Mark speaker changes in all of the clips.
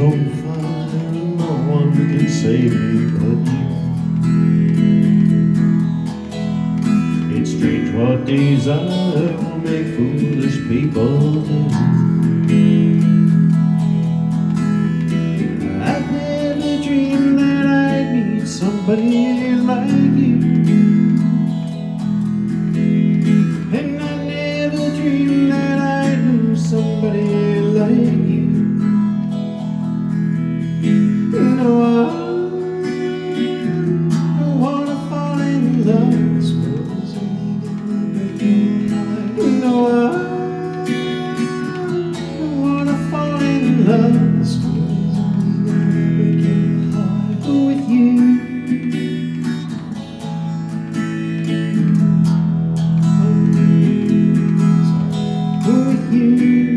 Speaker 1: on fire and no one can save me but you. It's strange what desire will make foolish people do. I've never dreamed that I'd meet somebody like you, and I never dreamed that I'd lose somebody like you. No, I don't wanna fall in love. This world is only gonna break your heart. No, I don't wanna fall in love. This world is only gonna break your heart with you. With you.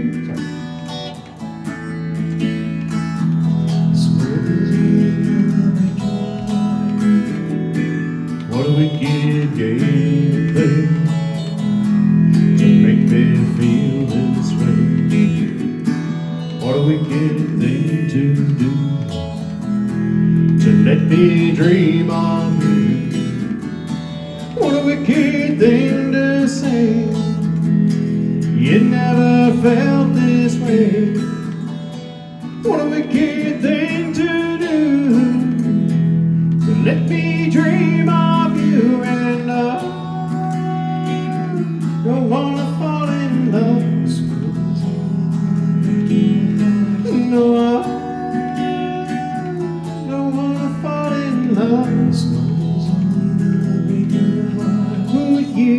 Speaker 1: What a wicked game play to make me feel this way. What a wicked thing to do, to let me dream of you. What a wicked thing to say, you never felt this way. What a wicked thing to do, to let me dream of you. And I don't wanna fall in love. No, I don't wanna fall in love. With you.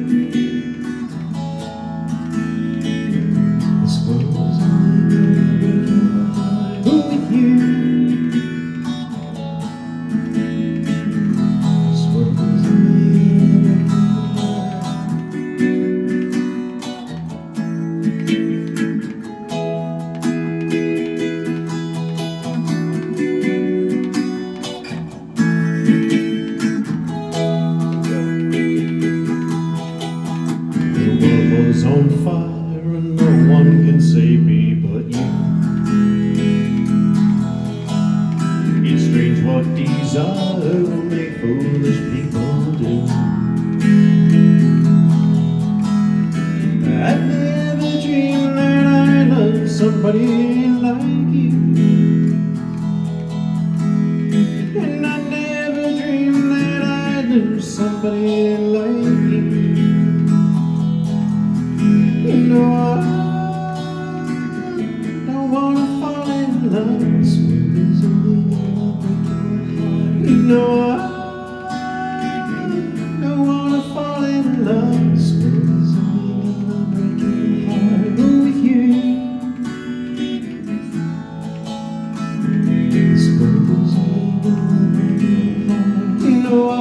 Speaker 1: This world's only gonna break your heart with you. This world's only gonna break your The world was on fire and no one can save me but you. It's strange what desire will make foolish people do. I'd never dreamed that I'd love somebody like you, and I never dreamed that I'd lose somebody like you. No, I don't wanna fall in love. This world is only gonna break your heart. No, I don't wanna fall in love. This world is only gonna break your heart with you. This world is only gonna break your heart. No, I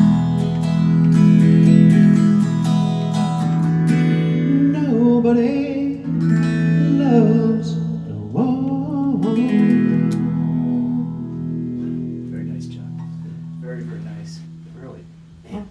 Speaker 1: nobody